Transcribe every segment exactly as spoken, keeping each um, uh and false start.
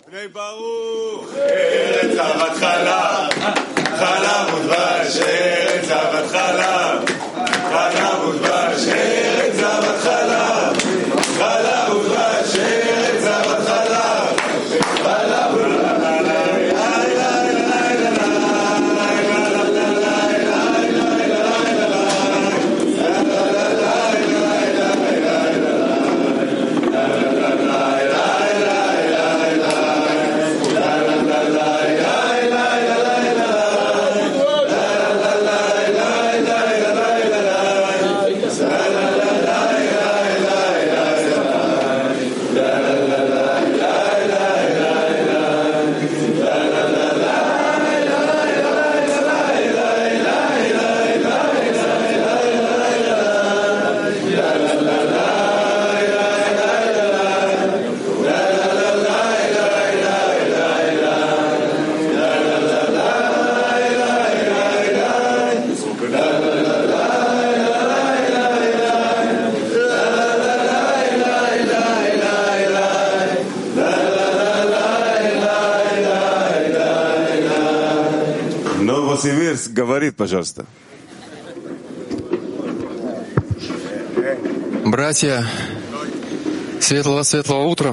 בני ברוך, ארץ זבת חלב, חלב ודבש, ארץ זבת חלב, חלב ודבש, ארץ זבת חלב, חלב ודבש, ארץ זבת חלב, חלב Новосибирск говорит, пожалуйста. Братья, светлого-светлого утра.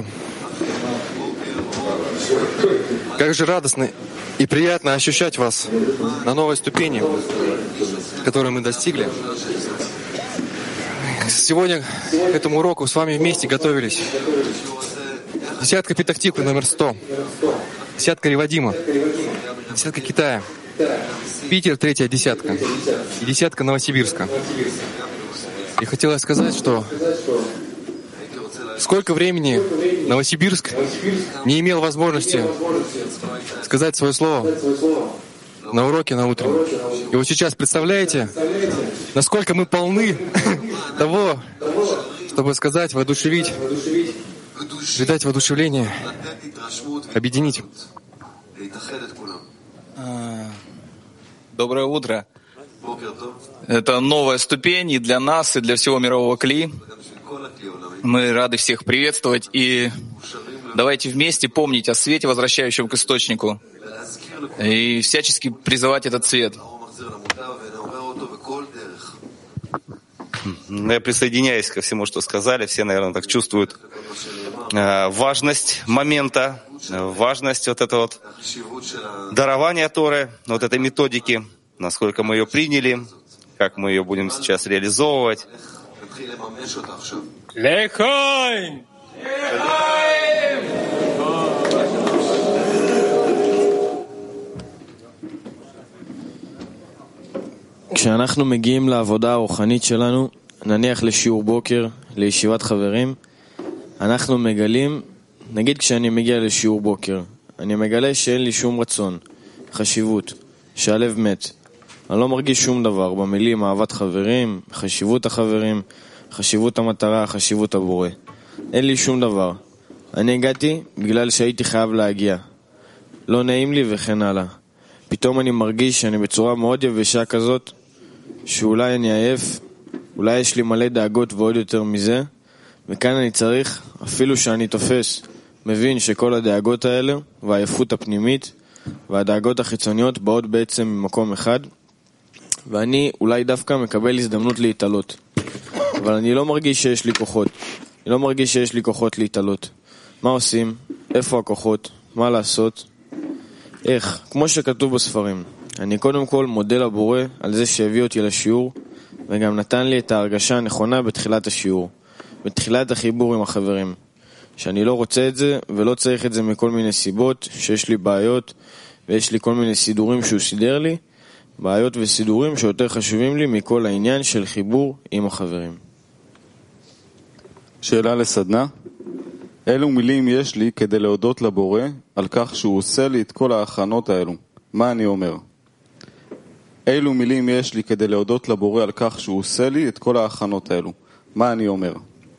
Как же радостно и приятно ощущать вас на новой ступени, которую мы достигли. Сегодня к этому уроку с вами вместе готовились. Десятка Петахтиквы номер сто, десятка Ревадима, десятка Китая, Питер третья десятка и десятка Новосибирска. И хотелось сказать, что сколько времени Новосибирск не имел возможности сказать свое слово на уроке на утреннем. И вот сейчас представляете, насколько мы полны того, чтобы сказать, воодушевить, придать воодушевление, объединить. Доброе утро. Это новая ступень и для нас, и для всего мирового Кли. Мы рады всех приветствовать, и давайте вместе помнить о свете, возвращающем к источнику, и всячески призывать этот свет. Я присоединяюсь ко всему, что сказали. Все, наверное, так чувствуют э, важность момента, важность вот этого вот дарования Торы, вот этой методики, насколько мы ее приняли, как мы ее будем сейчас реализовывать. Лехайм! כשאנחנו מגיעים לעבודה הרוחנית שלנו, נניח לשיעור בוקר, לישיבת חברים, אנחנו מגלים, נגיד כשאני מגיע לשיעור בוקר, אני מגלה שאין לי שום רצון, חשיבות, שהלב מת. אני לא מרגיש שום דבר במילים אהבת חברים, חשיבות החברים, חשיבות המטרה, חשיבות הבורא. אין לי שום דבר. אני הגעתי בגלל שהייתי חייב להגיע. לא נעים לי וכן הלאה. פתאום אני מרגיש שאני בצורה מאוד יבשה כזאת, שאולי אני עייף, אולי יש לי מלא דאגות ועוד יותר מזה, וכאן אני צריך, אפילו שאני תופס, מבין שכל הדאגות האלה, והעייפות הפנימית, והדאגות החיצוניות באות בעצם ממקום אחד, ואני אולי דווקא מקבל הזדמנות להתעלות. אבל אני לא מרגיש שיש לי כוחות. אני לא מרגיש שיש לי כוחות להתעלות. מה עושים? איפה הכוחות? מה לעשות? איך? כמו שכתוב בספרים. אני קודם כל מודה לבורא על זה שהביא אותי לשיעור, וגם נתן לי את ההרגשה הנכונה בתחילת השיעור, בתחילת החיבור עם החברים. שאני לא רוצה את זה ולא צריך את זה מכל מיני סיבות, שיש לי בעיות ויש לי כל מיני סידורים שהוא סידר לי, בעיות וסידורים שיותר חשובים לי מכל העניין של חיבור עם החברים. שאלה לסדנה, אילו מילים יש לי כדי להודות לבורא על כך שהוא עושה לי את כל ההכנות האלו? מה אני אומר? אילו מילים יש לי כדי להודות לבורא על כך שהוא עושה לי את כל ההכנות האלו? מה אני אומר?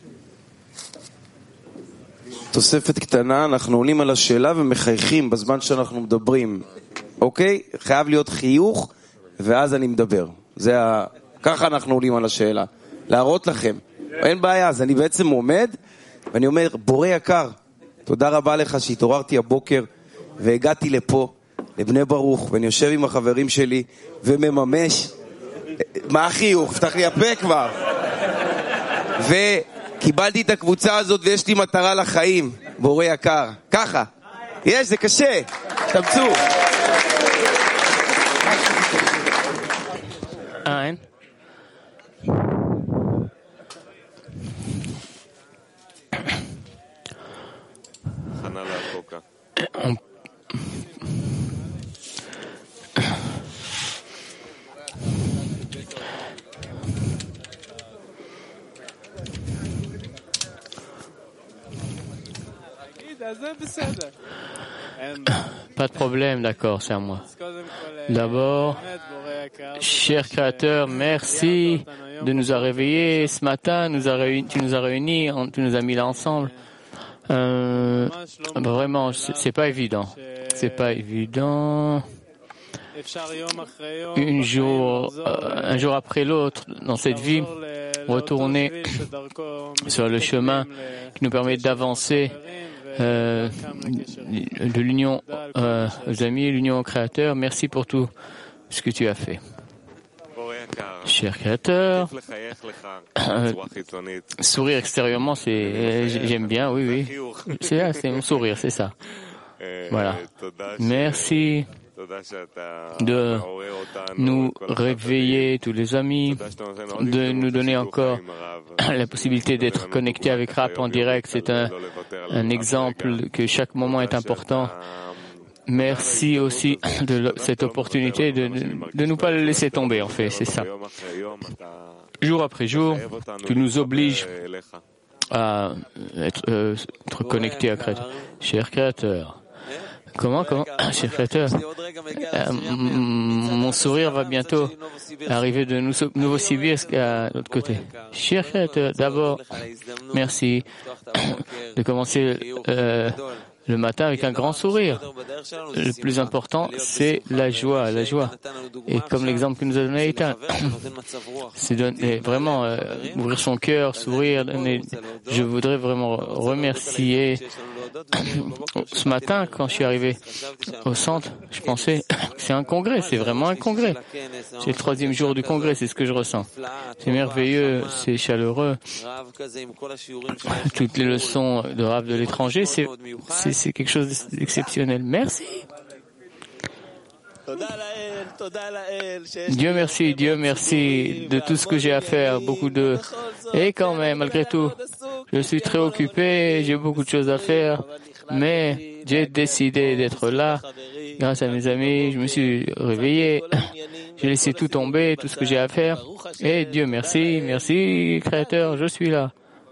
תוספת קטנה, אנחנו עולים על השאלה ומחייכים בזמן שאנחנו מדברים. אוקיי? חייב להיות חיוך ואז אני מדבר. זה ה... ככה אנחנו עולים על השאלה. להראות לכם. אין בעיה, אז אני בעצם עומד ואני אומר, בורא יקר, תודה רבה לך שהתעוררתי הבוקר והגעתי לפה, לבני ברוך, ואני יושב עם החברים שלי ומממש, מה החיוך? פתח לי הפה כבר. וקיבלתי את הקבוצה הזאת ויש לי מטרה לחיים, בורא יקר. ככה. יש, זה קשה. תמצאו. אין. Pas de problème, d'accord, c'est à moi. D'abord, cher Créateur, merci de nous avoir réveillés ce matin, nous a réunis, tu nous as réunis, tu nous as mis là ensemble. Euh, vraiment, c'est, c'est pas évident. C'est pas évident. Un jour, euh, un jour après l'autre, dans cette vie, retourner sur le chemin qui nous permet d'avancer euh, de l'union euh, aux amis, l'union au Créateur. Merci pour tout ce que tu as fait. Cher Créateur, euh, sourire extérieurement, c'est, j'aime bien, oui, oui. C'est, c'est mon sourire, c'est ça. Voilà. Merci de nous réveiller, tous les amis, de nous donner encore la possibilité d'être connectés avec Rap en direct. C'est un, un exemple que chaque moment est important. Merci aussi de cette opportunité de ne nous pas le laisser tomber, en fait, c'est ça. Jour après jour, tu nous obliges à être, euh, être connectés à Créateur. Cher Créateur, comment, comment, cher Créateur, euh, mon sourire va bientôt arriver de Novosibirsk à l'autre côté. Cher Créateur, d'abord, merci de commencer euh, le matin avec un grand sourire. Le plus important, c'est la joie, la joie. Et comme l'exemple que nous a donné Eitan, c'est donner, vraiment euh, ouvrir son cœur, sourire. Donner. Je voudrais vraiment remercier. Ce matin, quand je suis arrivé au centre, je pensais que c'est un congrès, c'est vraiment un congrès. C'est le troisième jour du congrès, c'est ce que je ressens. C'est merveilleux, c'est chaleureux. Toutes les leçons de Rav de l'étranger, c'est, c'est, c'est quelque chose d'exceptionnel. Merci. Dieu merci, Dieu merci de tout ce que j'ai à faire, beaucoup de... Et quand même, malgré tout, je suis très occupé, j'ai beaucoup de choses à faire, mais j'ai décidé d'être là. Grâce à mes amis, je me suis réveillé, j'ai laissé tout tomber, tout ce que j'ai à faire. Et Dieu merci, merci Créateur, je suis là.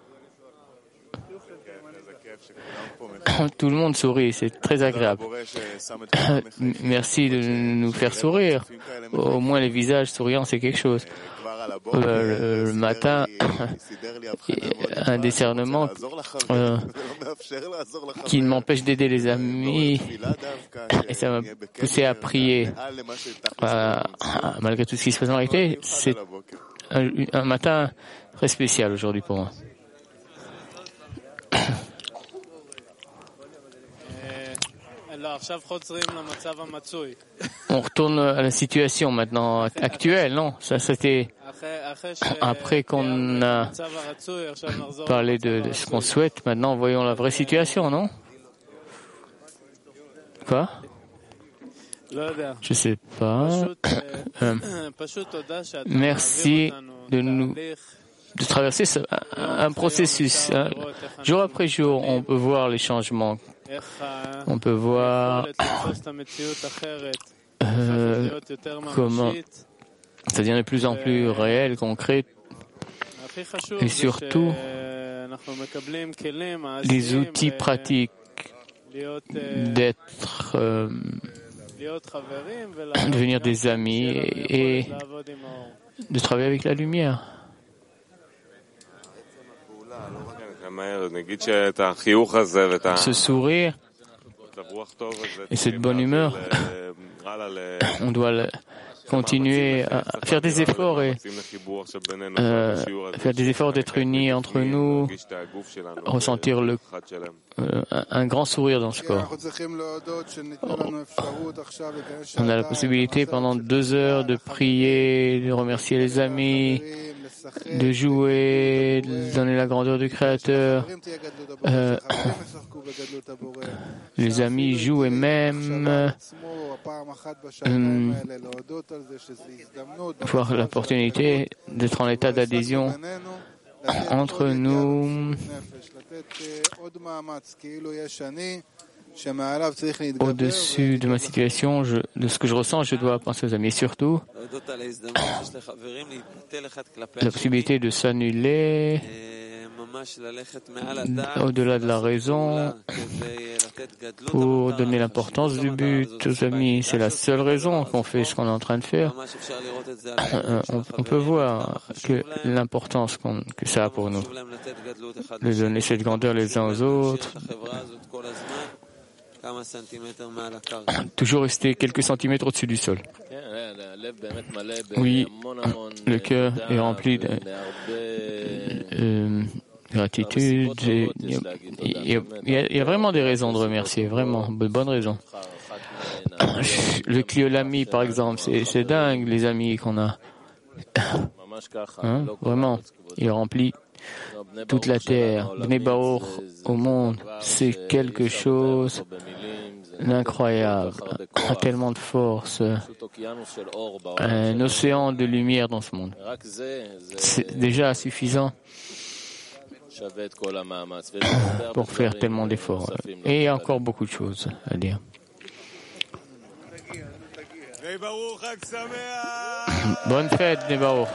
Tout le monde sourit, c'est très agréable. Merci de nous faire sourire. Au moins les visages souriants, c'est quelque chose. Le, le matin, un décernement euh, qui m'empêche d'aider les amis et ça m'a poussé à prier. Euh, malgré tout ce qui se passe en réalité, c'est un, un matin très spécial aujourd'hui pour moi. On retourne à la situation maintenant actuelle, non? Ça, c'était après qu'on a parlé de, de ce qu'on souhaite. Maintenant, voyons la vraie situation, non? Quoi? Je sais pas. Euh, merci de nous de traverser ce, un processus. Hein. Jour après jour, on peut voir les changements. On peut voir euh, comment ça devient de plus en plus réel, concret, et surtout les outils pratiques d'être, euh, devenir des amis et, et de travailler avec la lumière. Ce sourire et cette bonne humeur, on doit continuer à faire des efforts et euh, faire des efforts d'être unis entre nous, ressentir le, euh, un grand sourire dans ce corps. On a la possibilité pendant deux heures de prier, de remercier les amis, de jouer, de donner la grandeur du Créateur. Euh, les amis jouent et même euh, voir l'opportunité d'être en état d'adhésion entre nous. Au-dessus de ma situation, je, de ce que je ressens, je dois penser aux amis. Et surtout, la possibilité de s'annuler au-delà de la raison pour donner l'importance du but aux amis. C'est la seule raison qu'on fait ce qu'on est en train de faire. On, on peut voir que l'importance qu'on, que ça a pour nous, de donner cette grandeur les uns aux autres, toujours rester quelques centimètres au-dessus du sol. Oui, le cœur est rempli de euh, gratitude. Il y, il, y a, il y a vraiment des raisons de remercier, vraiment, de bonnes raisons. Le Cliolami, par exemple, c'est, c'est dingue, les amis qu'on a. Hein, vraiment, il remplit toute la terre. Bnei Baruch au monde, c'est quelque chose d'incroyable, a tellement de force, un océan de lumière dans ce monde. C'est déjà suffisant pour faire tellement d'efforts. Et il y a encore beaucoup de choses à dire. Bonne fête, Bnei Baruch.